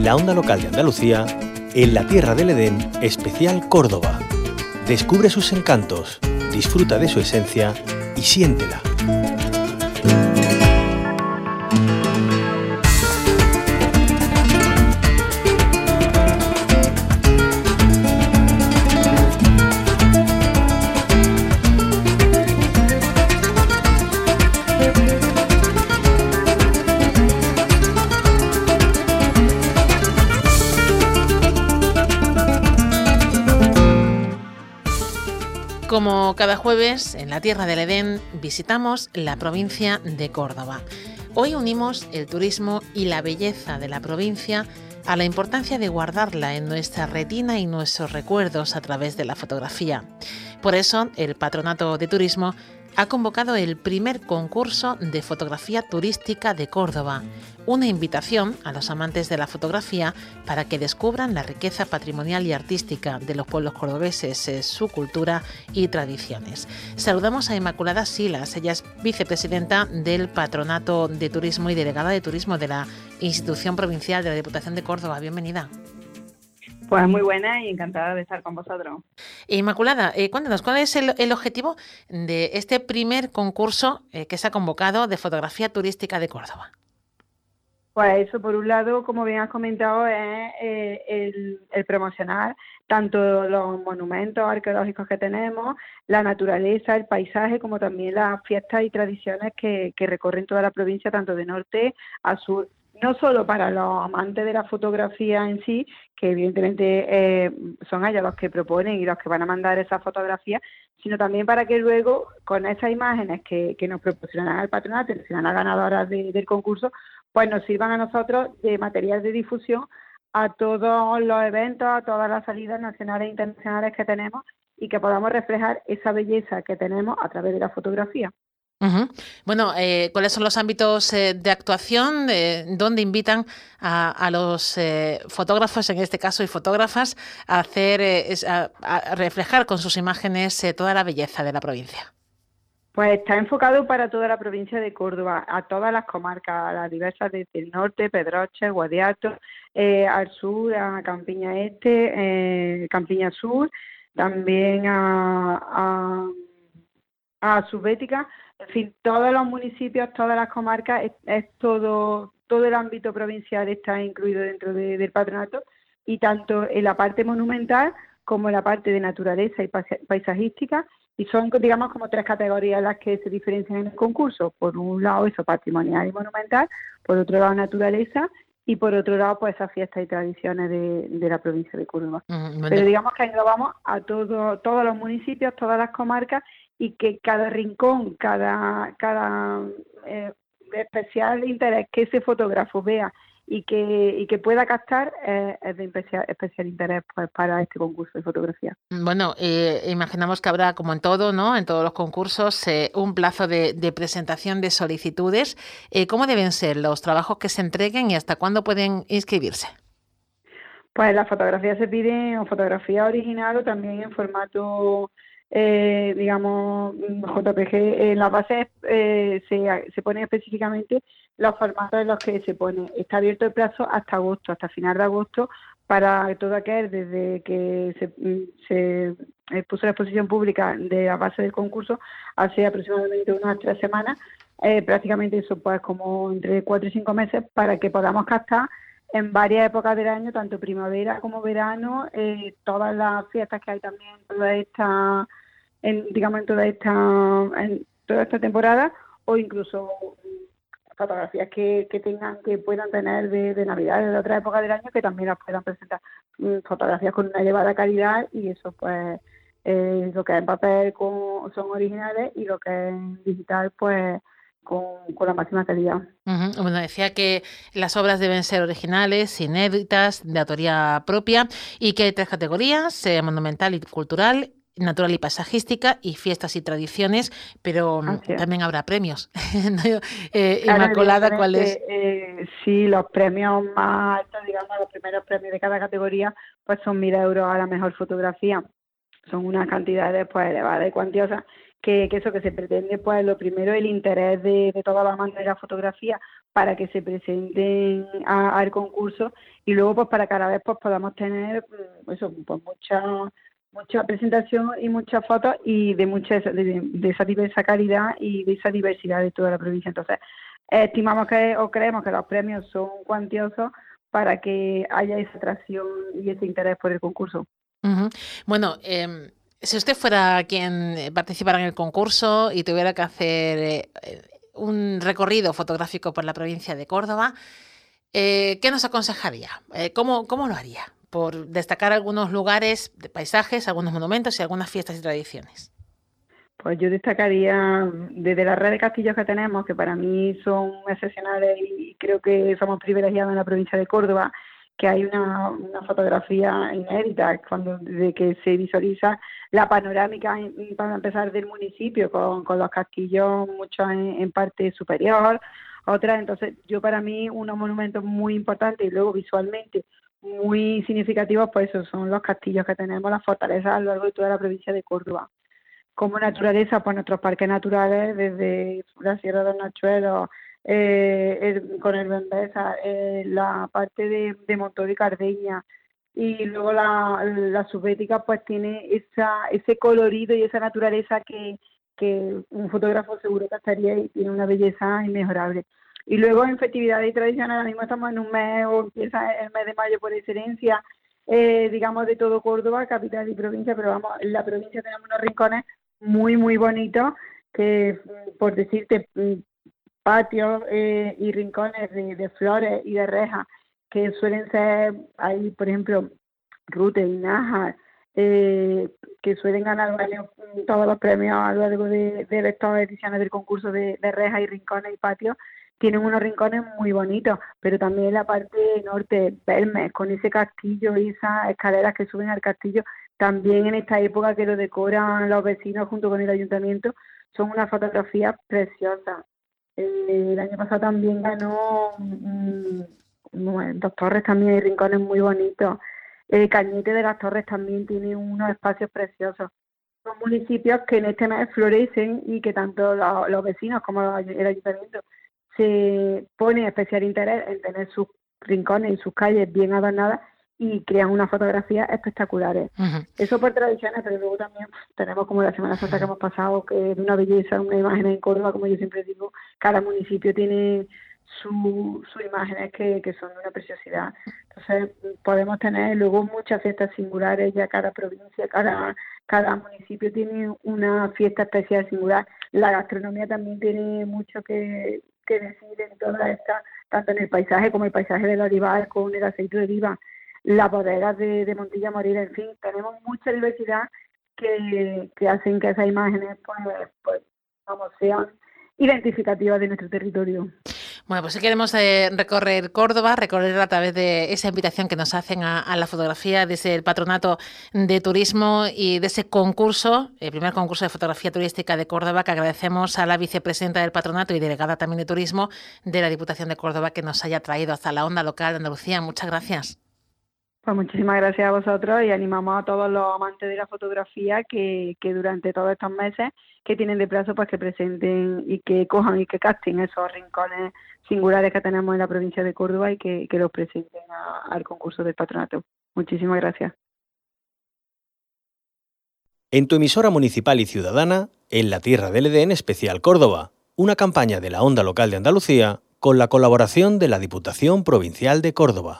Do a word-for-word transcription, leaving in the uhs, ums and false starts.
la onda local de Andalucía, en la Tierra del Edén, especial Córdoba. Descubre sus encantos, disfruta de su esencia y siéntela. Como cada jueves, en la Tierra del Edén, visitamos la provincia de Córdoba. Hoy unimos el turismo y la belleza de la provincia a la importancia de guardarla en nuestra retina y nuestros recuerdos a través de la fotografía. Por eso, el Patronato de Turismo ha convocado el primer concurso de fotografía turística de Córdoba, una invitación a los amantes de la fotografía para que descubran la riqueza patrimonial y artística de los pueblos cordobeses, eh, su cultura y tradiciones. Saludamos a Inmaculada Silas, ella es vicepresidenta del Patronato de Turismo y delegada de Turismo de la Institución Provincial de la Diputación de Córdoba. Bienvenida. Pues muy buena y encantada de estar con vosotros. Inmaculada, eh, cuéntanos, ¿cuál es el, el objetivo de este primer concurso eh, que se ha convocado de fotografía turística de Córdoba? Pues eso, por un lado, como bien has comentado, es eh, el, el promocionar tanto los monumentos arqueológicos que tenemos, la naturaleza, el paisaje, como también las fiestas y tradiciones que, que recorren toda la provincia, tanto de norte a sur. No solo para los amantes de la fotografía en sí, que evidentemente eh, son ellos los que proponen y los que van a mandar esas fotografías, sino también para que luego, con esas imágenes que, que nos proporcionarán el patronato, que serán las ganadoras de, del concurso, pues nos sirvan a nosotros de material de difusión a todos los eventos, a todas las salidas nacionales e internacionales que tenemos y que podamos reflejar esa belleza que tenemos a través de la fotografía. Uh-huh. Bueno, eh, ¿cuáles son los ámbitos eh, de actuación? Eh, ¿Dónde invitan a, a los eh, fotógrafos, en este caso, y fotógrafas, a hacer, eh, a, a reflejar con sus imágenes eh, toda la belleza de la provincia? Pues está enfocado para toda la provincia de Córdoba, a todas las comarcas, a las diversas desde el norte, Pedroche, Guadiato, eh, al sur, a Campiña Este, eh, Campiña Sur, también a, a, a Subbética. En fin, todos los municipios, todas las comarcas, es, es todo todo el ámbito provincial está incluido dentro de, del patronato, y tanto en la parte monumental como en la parte de naturaleza y paisajística, y son, digamos, como tres categorías las que se diferencian en el concurso. Por un lado, eso, patrimonial y monumental; por otro lado, naturaleza; y por otro lado, pues esas fiestas y tradiciones de, de la provincia de Córdoba. Mm, bueno. Pero digamos que englobamos a todo, todos los municipios, todas las comarcas, y que cada rincón, cada, cada eh, especial interés que ese fotógrafo vea y que y que pueda captar eh, es de especial, especial interés, pues, para este concurso de fotografía. Bueno, eh, imaginamos que habrá, como en todo, ¿no?, en todos los concursos, eh, un plazo de, de presentación de solicitudes. Eh, ¿Cómo deben ser los trabajos que se entreguen y hasta cuándo pueden inscribirse? Pues las fotografías se piden o fotografía original o también en formato, eh, digamos, J P G. En la base eh, se, se pone específicamente los formatos en los que se pone. Está abierto el plazo hasta agosto, hasta final de agosto, para todo aquel, desde que se, se puso la exposición pública de la base del concurso hace aproximadamente unas tres semanas, eh, prácticamente eso, pues como entre cuatro y cinco meses, para que podamos captar en varias épocas del año, tanto primavera como verano, eh, todas las fiestas que hay también, toda esta, en, digamos, en toda esta, en toda esta temporada, o incluso fotografías que, que tengan, que puedan tener de, de Navidad, de otra época del año, que también las puedan presentar. Fotografías con una elevada calidad, y eso, pues, eh, lo que es en papel con, son originales, y lo que es en digital, pues, Con, con la máxima calidad. Uh-huh. Bueno, decía que las obras deben ser originales, inéditas, de autoría propia, y que hay tres categorías: eh, monumental y cultural, natural y paisajística, y fiestas y tradiciones, pero Así también es. Habrá premios. eh, claro, Inmaculada, ¿cuál es? Eh, sí, los premios más altos, digamos, los primeros premios de cada categoría, pues son mil euros a la mejor fotografía. Son unas cantidades, pues, elevadas y cuantiosas, que, que eso que se pretende, pues lo primero, el interés de, de todas las amantes de la fotografía para que se presenten a- al concurso, y luego pues para cada vez pues podamos tener mm, eso, pues mucha mucha presentación y muchas fotos y de mucha de, de esa diversa calidad y de esa diversidad de toda la provincia. Entonces, estimamos que o creemos que los premios son cuantiosos para que haya esa atracción y ese interés por el concurso. Ujú. Bueno, em, si usted fuera quien eh, participara en el concurso y tuviera que hacer eh, eh, un recorrido fotográfico por la provincia de Córdoba, eh, ¿qué nos aconsejaría? Eh, ¿cómo, cómo lo haría? Por destacar algunos lugares de paisajes, algunos monumentos y algunas fiestas y tradiciones. Pues yo destacaría desde la red de castillos que tenemos, que para mí son excepcionales y creo que somos privilegiados en la provincia de Córdoba, que hay una, una fotografía inédita cuando de que se visualiza la panorámica, en- para empezar, del municipio, con, con los castillos, muchos en, en parte superior, otras. Entonces, yo para mí unos monumentos muy importantes y luego visualmente muy significativos, pues esos son los castillos que tenemos, las fortalezas a lo largo de toda la provincia de Córdoba. Como naturaleza, pues nuestros parques naturales, desde la Sierra de Nachuelos, eh, el- con el Bembesa, eh, la parte de, de Montoro y Cardeña, y luego la, la subbética, pues tiene esa, ese colorido y esa naturaleza que, que un fotógrafo seguro captaría, y tiene una belleza inmejorable. Y luego en festividades y tradiciones, ahora mismo estamos en un mes, o empieza el mes de mayo por excelencia, eh, digamos, de todo Córdoba, capital y provincia, pero vamos, en la provincia tenemos unos rincones muy, muy bonito, que mm, por decirte, mm, patios eh, y rincones de, de flores y de rejas, que suelen ser, ahí por ejemplo, Rute y Naja, eh, que suelen ganar varios, mm, todos los premios a lo largo de, de estas ediciones del concurso de, de rejas y rincones y patios. Tienen unos rincones muy bonitos, pero también la parte norte, Belmes, con ese castillo y esas escaleras que suben al castillo, también en esta época que lo decoran los vecinos junto con el ayuntamiento, son unas fotografías preciosas. Eh, el año pasado también ganó mm, mm, Dos Torres, también hay rincones muy bonitos. Eh, Cañete de las Torres también tiene unos espacios preciosos. Son municipios que en este mes florecen y que tanto los, los vecinos como el ayuntamiento se pone especial interés en tener sus rincones y sus calles bien adornadas y crean unas fotografías espectaculares. Ujú. Eso por tradiciones, pero luego también tenemos, como la Semana Santa que hemos pasado, que es de una belleza, una imagen en Córdoba, como yo siempre digo, cada municipio tiene su, sus imágenes que, que son de una preciosidad. Entonces podemos tener luego muchas fiestas singulares, ya cada provincia, cada, cada municipio tiene una fiesta especial singular. La gastronomía también tiene mucho que, que decir en toda esta, tanto en el paisaje como el paisaje del olivar con el aceite de oliva, las bodegas de, de Montilla Morila, en fin, tenemos mucha diversidad que, que hacen que esas imágenes pues, pues vamos, sean identificativas de nuestro territorio. Bueno, pues si queremos eh, recorrer Córdoba, recorrer a través de esa invitación que nos hacen a, a la fotografía desde el Patronato de Turismo y de ese concurso, el primer concurso de fotografía turística de Córdoba, que agradecemos a la vicepresidenta del Patronato y delegada también de Turismo de la Diputación de Córdoba que nos haya traído hasta la onda local de Andalucía. Muchas gracias. Pues muchísimas gracias a vosotros y animamos a todos los amantes de la fotografía que, que durante todos estos meses que tienen de plazo, pues que presenten y que cojan y que capten esos rincones singulares que tenemos en la provincia de Córdoba y que, que los presenten a, al concurso del Patronato. Muchísimas gracias. En tu emisora municipal y ciudadana, en la Tierra del Edén Especial Córdoba, una campaña de la Onda Local de Andalucía con la colaboración de la Diputación Provincial de Córdoba.